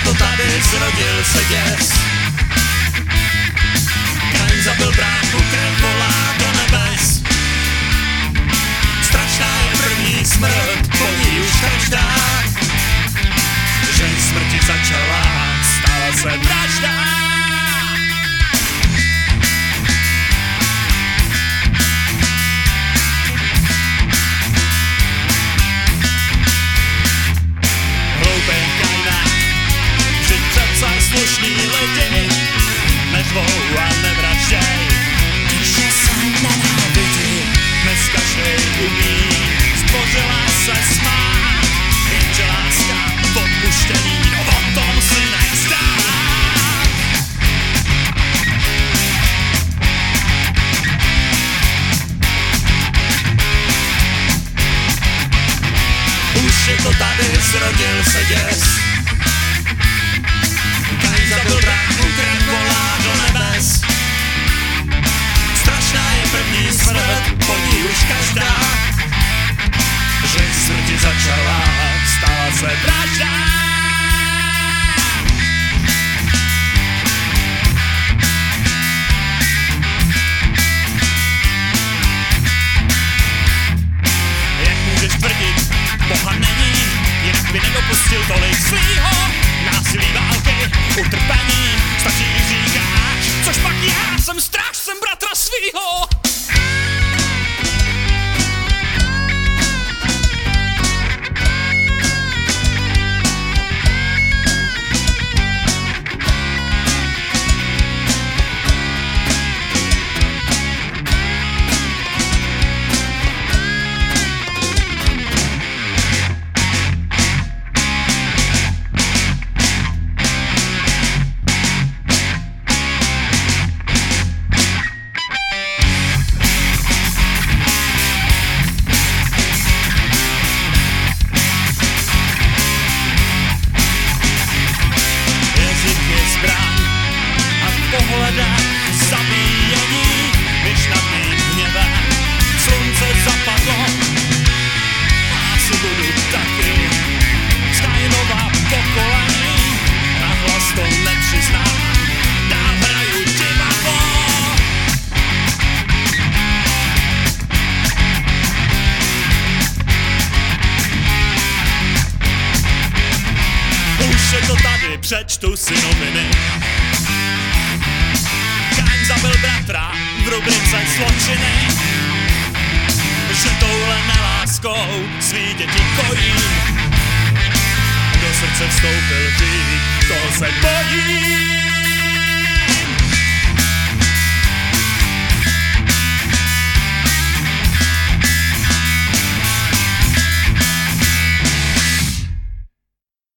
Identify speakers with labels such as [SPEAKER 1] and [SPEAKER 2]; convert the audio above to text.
[SPEAKER 1] to tady, zrodil se děs. Kain zabil bráchu, krev volá do nebes. Strašná je první smrt, po ní už každá. Že smrti začala, stala se vražda. Hloupej Kaine, vždyť přece slušný lidi neřvou a nevražděj. Tiše se nenávidí, dnes každej umí, stvořila se smát, jenže láska v odpuštění, no o tom si nech Už je to tady, zrodil se děs. Kain zabil bráchu, krev volá do nebes. Strašná je první smrt, po ní už každá. Že smrti začala, stala se vražda. Jak můžeš tvrdit, Boha není, jinak by nedopustil tolik svýho. Násilí, války, utrpení, stačí když říkáš, což pak já jsem strážcem bratra svýho. Zabíjení, když nad mým hněvem slunce zapadlo. Asi budu taky z Kainova pokolení, nahlas to nepřiznám, dál hraju divadlo. Už je to tady, přečtu si noviny. Zabil bratra v rubrice zločiny, že touhle neláskou svý děti kojí. Do srdce vstoupil hřích, toho se bojí.